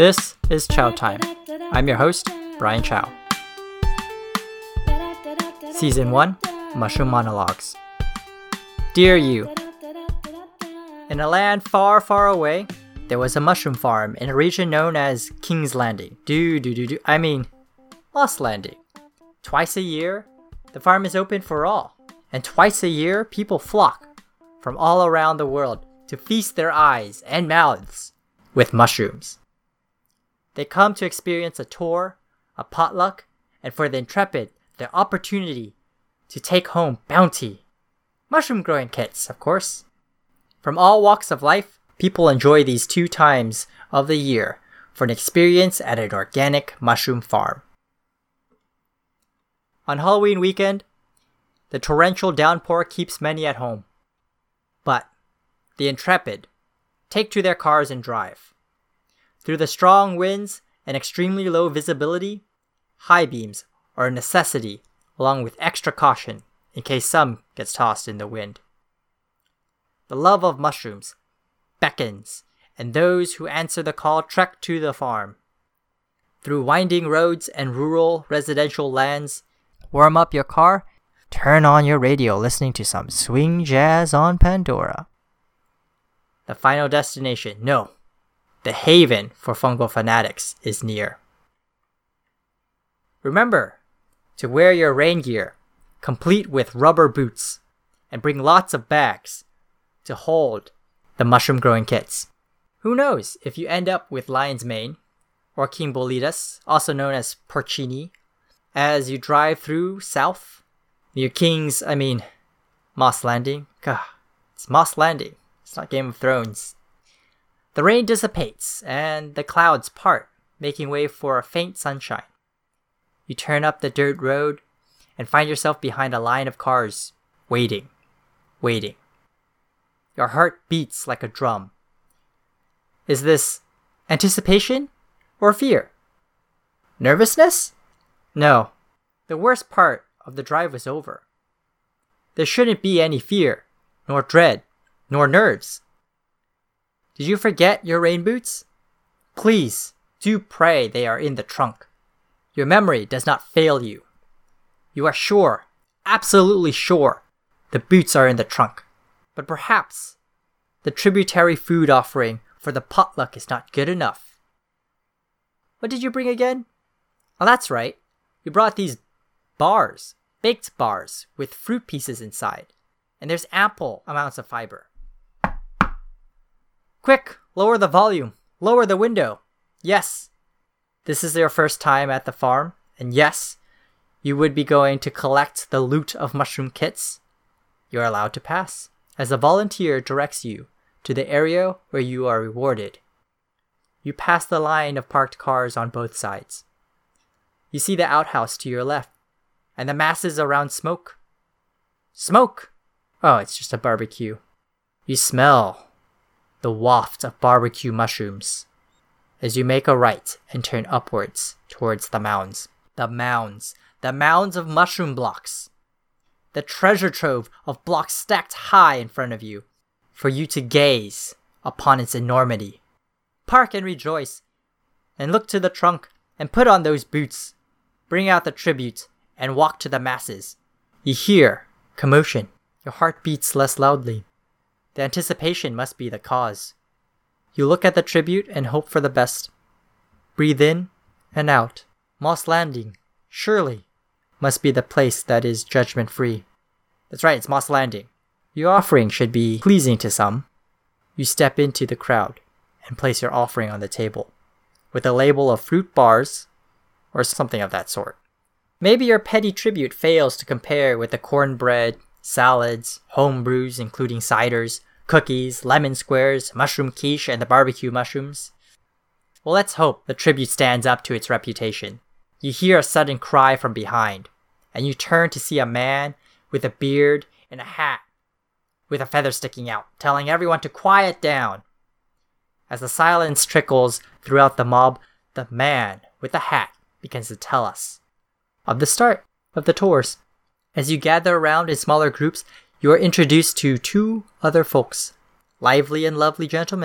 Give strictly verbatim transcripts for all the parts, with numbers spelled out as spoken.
This is Chow Time. I'm your host, Brian Chow. Season one, Mushroom Monologues. Dear you, in a land far, far away, there was a mushroom farm in a region known as King's Landing. Do, do, do, do. I mean, Lost Landing. Twice a year, the farm is open for all. And twice a year, people flock from all around the world to feast their eyes and mouths with mushrooms. They come to experience a tour, a potluck, and for the intrepid, the opportunity to take home bounty. Mushroom growing kits, of course. From all walks of life, people enjoy these two times of the year for an experience at an organic mushroom farm. On Halloween weekend, the torrential downpour keeps many at home. But the intrepid take to their cars and drive. Through the strong winds and extremely low visibility, high beams are a necessity along with extra caution in case some gets tossed in the wind. The love of mushrooms beckons, and those who answer the call trek to the farm. Through winding roads and rural residential lands, warm up your car, turn on your radio listening to some swing jazz on Pandora. The final destination, no, the haven for fungal fanatics is near. Remember to wear your rain gear, complete with rubber boots, and bring lots of bags to hold the mushroom growing kits. Who knows if you end up with lion's mane, or King Boletus, also known as porcini, as you drive through south near King's, I mean, Moss Landing. God, it's Moss Landing. It's not Game of Thrones. The rain dissipates and the clouds part, making way for a faint sunshine. You turn up the dirt road and find yourself behind a line of cars, waiting, waiting. Your heart beats like a drum. Is this anticipation or fear? Nervousness? No. The worst part of the drive was over. There shouldn't be any fear, nor dread, nor nerves. Did you forget your rain boots? Please, do pray they are in the trunk. Your memory does not fail you. You are sure, absolutely sure, the boots are in the trunk. But perhaps the tributary food offering for the potluck is not good enough. What did you bring again? Oh, that's right. You brought these bars, baked bars with fruit pieces inside. And there's ample amounts of fiber. Quick, lower the volume. Lower the window. Yes, this is your first time at the farm. And yes, you would be going to collect the loot of mushroom kits. You're allowed to pass, as a volunteer directs you to the area where you are rewarded. You pass the line of parked cars on both sides. You see the outhouse to your left, and the masses around smoke. Smoke! Oh, it's just a barbecue. You smell the waft of barbecue mushrooms as you make a right and turn upwards towards the mounds. The mounds. The mounds of mushroom blocks. The treasure trove of blocks stacked high in front of you for you to gaze upon its enormity. Park and rejoice, and look to the trunk and put on those boots. Bring out the tribute and walk to the masses. You hear commotion. Your heart beats less loudly. The anticipation must be the cause. You look at the tribute and hope for the best. Breathe in and out. Moss Landing, surely, must be the place that is judgment-free. That's right, it's Moss Landing. Your offering should be pleasing to some. You step into the crowd and place your offering on the table, with a label of fruit bars or something of that sort. Maybe your petty tribute fails to compare with the cornbread, salads, home brews including ciders, cookies, lemon squares, mushroom quiche, and the barbecue mushrooms. Well, let's hope the tribute stands up to its reputation. You hear a sudden cry from behind, and you turn to see a man with a beard and a hat with a feather sticking out, telling everyone to quiet down. As the silence trickles throughout the mob, the man with the hat begins to tell us of the start of the tours. As you gather around in smaller groups, you are introduced to two other folks, lively and lovely gentlemen.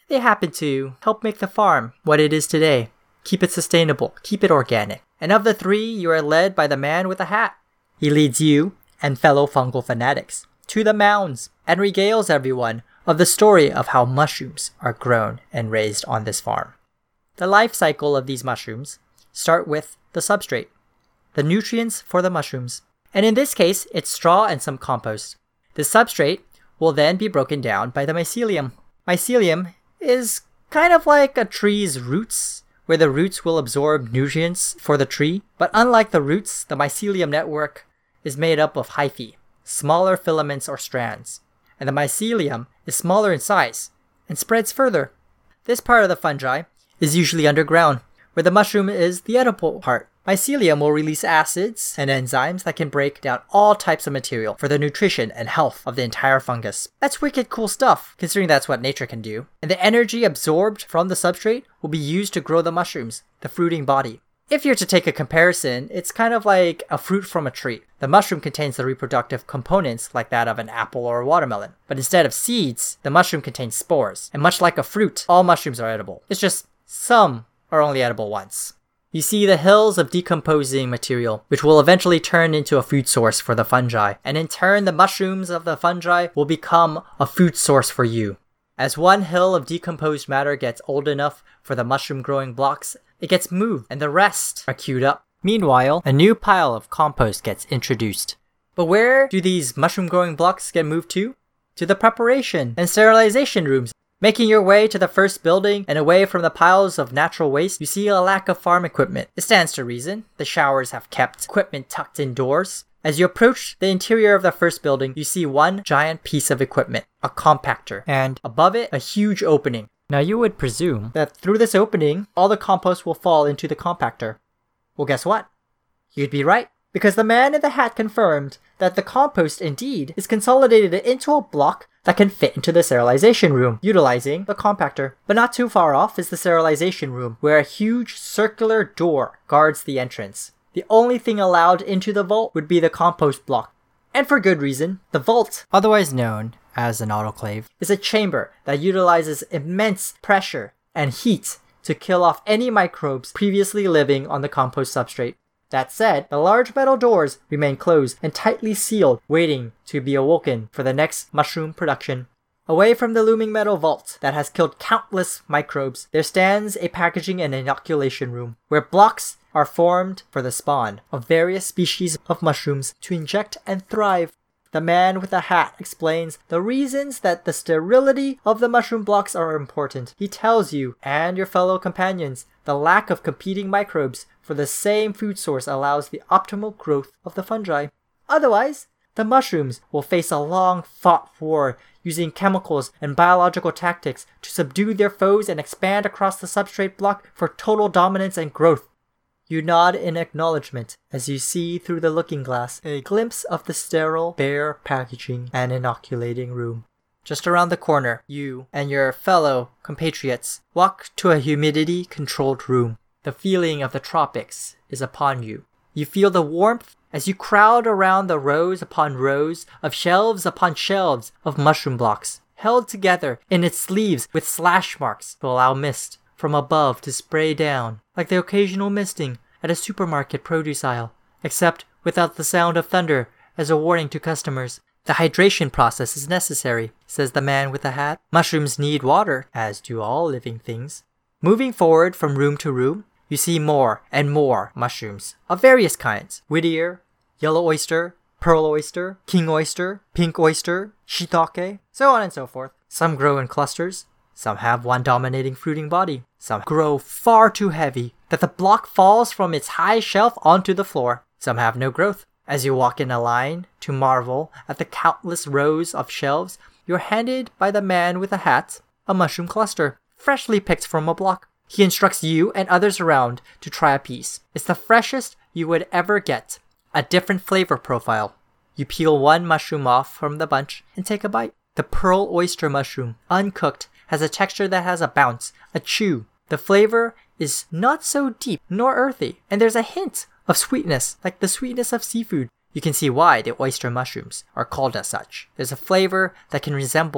They happen to help make the farm what it is today. Keep it sustainable, keep it organic. And of the three, you are led by the man with a hat. He leads you and fellow fungal fanatics to the mounds and regales everyone of the story of how mushrooms are grown and raised on this farm. The life cycle of these mushrooms start with the substrate, the nutrients for the mushrooms. And in this case, it's straw and some compost. The substrate will then be broken down by the mycelium. Mycelium is kind of like a tree's roots, where the roots will absorb nutrients for the tree. But unlike the roots, the mycelium network is made up of hyphae, smaller filaments or strands. And the mycelium is smaller in size and spreads further. This part of the fungi is usually underground, where the mushroom is the edible part. Mycelium will release acids and enzymes that can break down all types of material for the nutrition and health of the entire fungus. That's wicked cool stuff, considering that's what nature can do. And the energy absorbed from the substrate will be used to grow the mushrooms, the fruiting body. If you're to take a comparison, it's kind of like a fruit from a tree. The mushroom contains the reproductive components like that of an apple or a watermelon. But instead of seeds, the mushroom contains spores. And much like a fruit, all mushrooms are edible. It's just some are only edible once. You see the hills of decomposing material, which will eventually turn into a food source for the fungi. And in turn, the mushrooms of the fungi will become a food source for you. As one hill of decomposed matter gets old enough for the mushroom growing blocks, it gets moved and the rest are queued up. Meanwhile, a new pile of compost gets introduced. But where do these mushroom growing blocks get moved to? To the preparation and sterilization rooms. Making your way to the first building and away from the piles of natural waste, you see a lack of farm equipment. It stands to reason. The showers have kept equipment tucked indoors. As you approach the interior of the first building, you see one giant piece of equipment, a compactor, and above it, a huge opening. Now you would presume that through this opening, all the compost will fall into the compactor. Well, guess what? You'd be right, because the man in the hat confirmed that the compost indeed is consolidated into a block that can fit into the sterilization room, utilizing the compactor. But not too far off is the sterilization room, where a huge circular door guards the entrance. The only thing allowed into the vault would be the compost block. And for good reason. The vault, otherwise known as an autoclave, is a chamber that utilizes immense pressure and heat to kill off any microbes previously living on the compost substrate. That said, the large metal doors remain closed and tightly sealed, waiting to be awoken for the next mushroom production. Away from the looming metal vault that has killed countless microbes, there stands a packaging and inoculation room, where blocks are formed for the spawn of various species of mushrooms to inject and thrive. The man with the hat explains the reasons that the sterility of the mushroom blocks are important. He tells you and your fellow companions the lack of competing microbes for the same food source allows the optimal growth of the fungi. Otherwise, the mushrooms will face a long-fought war using chemicals and biological tactics to subdue their foes and expand across the substrate block for total dominance and growth. You nod in acknowledgement as you see through the looking glass a glimpse of the sterile, bare packaging and inoculating room. Just around the corner, you and your fellow compatriots walk to a humidity-controlled room. The feeling of the tropics is upon you. You feel the warmth as you crowd around the rows upon rows of shelves upon shelves of mushroom blocks, held together in its sleeves with slash marks to allow mist from above to spray down, like the occasional misting at a supermarket produce aisle, except without the sound of thunder as a warning to customers. The hydration process is necessary, says the man with the hat. Mushrooms need water, as do all living things. Moving forward from room to room, you see more and more mushrooms of various kinds. Whittier, yellow oyster, pearl oyster, king oyster, pink oyster, shiitake, so on and so forth. Some grow in clusters. Some have one dominating fruiting body. Some grow far too heavy that the block falls from its high shelf onto the floor. Some have no growth. As you walk in a line to marvel at the countless rows of shelves, you're handed by the man with a hat a mushroom cluster, freshly picked from a block. He instructs you and others around to try a piece. It's the freshest you would ever get. A different flavor profile. You peel one mushroom off from the bunch and take a bite. The pearl oyster mushroom, uncooked, has a texture that has a bounce, a chew. The flavor is not so deep nor earthy, and there's a hint of sweetness, like the sweetness of seafood. You can see why the oyster mushrooms are called as such. There's a flavor that can resemble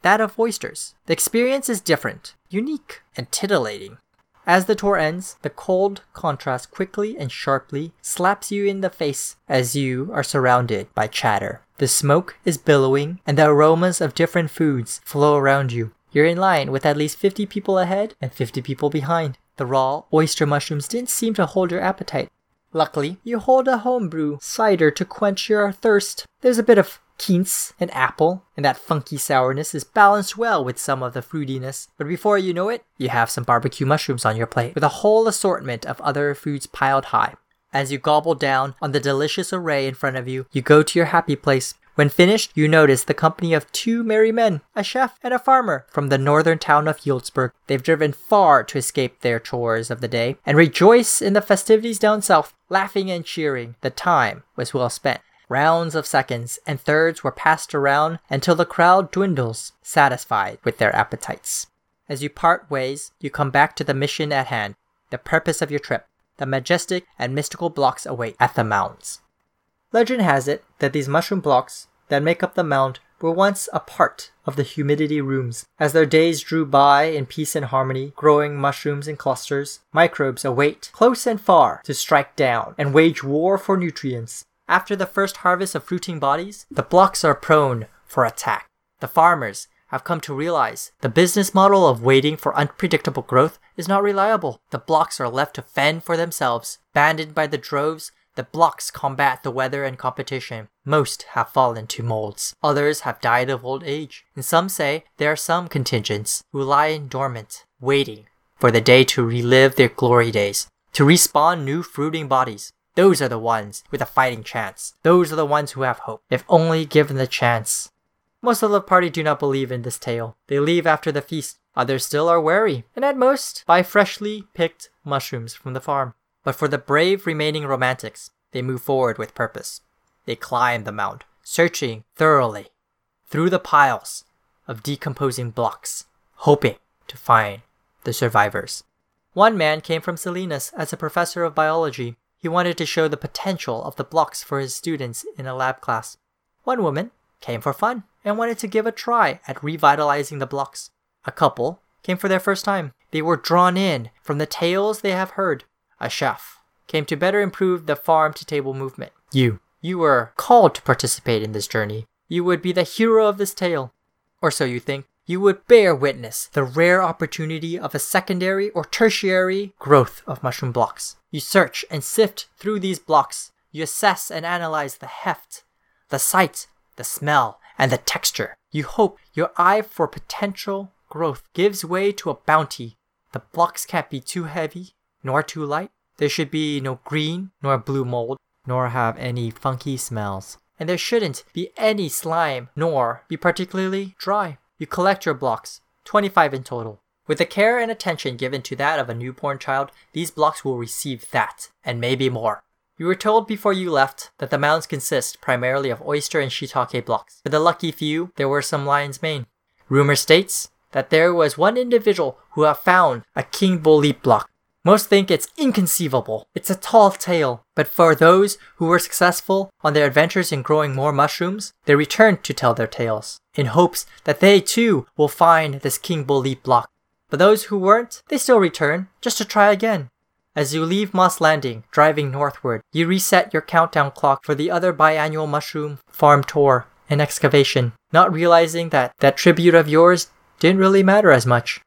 that of oysters. The experience is different, unique, and titillating. As the tour ends, the cold contrast quickly and sharply slaps you in the face as you are surrounded by chatter. The smoke is billowing, and the aromas of different foods flow around you. You're in line with at least fifty people ahead and fifty people behind. The raw oyster mushrooms didn't seem to hold your appetite. Luckily, you hold a homebrew cider to quench your thirst. There's a bit of quince and apple, and that funky sourness is balanced well with some of the fruitiness. But before you know it, you have some barbecue mushrooms on your plate, with a whole assortment of other foods piled high. As you gobble down on the delicious array in front of you, you go to your happy place. When finished, you notice the company of two merry men, a chef and a farmer, from the northern town of Yultsburg. They've driven far to escape their chores of the day, and rejoice in the festivities down south, laughing and cheering. The time was well spent. Rounds of seconds and thirds were passed around until the crowd dwindles, satisfied with their appetites. As you part ways, you come back to the mission at hand, the purpose of your trip. The majestic and mystical blocks await at the mounds. Legend has it that these mushroom blocks that make up the mound were once a part of the humidity rooms. As their days drew by in peace and harmony, growing mushrooms in clusters, microbes await close and far to strike down and wage war for nutrients. After the first harvest of fruiting bodies, the blocks are prone for attack. The farmers have come to realize the business model of waiting for unpredictable growth is not reliable. The blocks are left to fend for themselves. Banded by the droves, the blocks combat the weather and competition. Most have fallen to molds. Others have died of old age. And some say there are some contingents who lie dormant, waiting for the day to relive their glory days, to respawn new fruiting bodies. Those are the ones with a fighting chance. Those are the ones who have hope, if only given the chance. Most of the party do not believe in this tale. They leave after the feast. Others still are wary, and at most buy freshly picked mushrooms from the farm. But for the brave remaining romantics, they move forward with purpose. They climb the mound, searching thoroughly through the piles of decomposing blocks, hoping to find the survivors. One man came from Salinas as a professor of biology. He wanted to show the potential of the blocks for his students in a lab class. One woman came for fun and wanted to give a try at revitalizing the blocks. A couple came for their first time. They were drawn in from the tales they have heard. A chef came to better improve the farm-to-table movement. You, you were called to participate in this journey. You would be the hero of this tale. Or so you think. You would bear witness the rare opportunity of a secondary or tertiary growth of mushroom blocks. You search and sift through these blocks. You assess and analyze the heft, the sight, the smell, and the texture. You hope your eye for potential growth gives way to a bounty. The blocks can't be too heavy, nor too light. There should be no green nor blue mold, nor have any funky smells. And there shouldn't be any slime, nor be particularly dry. You collect your blocks, twenty-five in total. With the care and attention given to that of a newborn child, these blocks will receive that, and maybe more. You were told before you left that the mounds consist primarily of oyster and shiitake blocks. For the lucky few, there were some lion's mane. Rumor states that there was one individual who have found a king bull leap block. Most think it's inconceivable. It's a tall tale. But for those who were successful on their adventures in growing more mushrooms, they returned to tell their tales, in hopes that they too will find this king bull leap block. But those who weren't, they still return, just to try again. As you leave Moss Landing, driving northward, you reset your countdown clock for the other biannual mushroom farm tour and excavation, not realizing that that tribute of yours didn't really matter as much.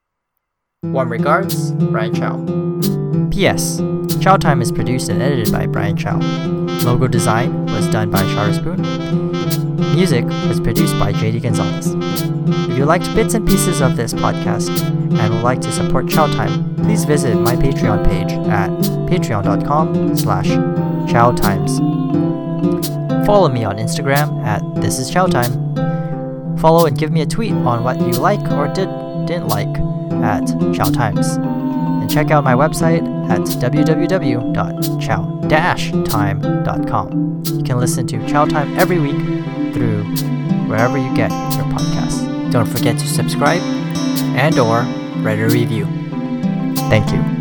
Warm regards, Brian Chow. P S. Chow Time is produced and edited by Brian Chow. Logo design was done by Shara Spoon. Music was produced by J D Gonzalez. If you liked bits and pieces of this podcast and would like to support Chow Time, please visit my Patreon page at patreon.com slash chowtimes. Follow me on Instagram at This Is Chow Time. Follow and give me a tweet on what you like or did, didn't like at Chow Times. And check out my website at w w w dot chow dash time dot com. You can listen to Chow Time every week through wherever you get your podcasts. Don't forget to subscribe and or write a review. Thank you.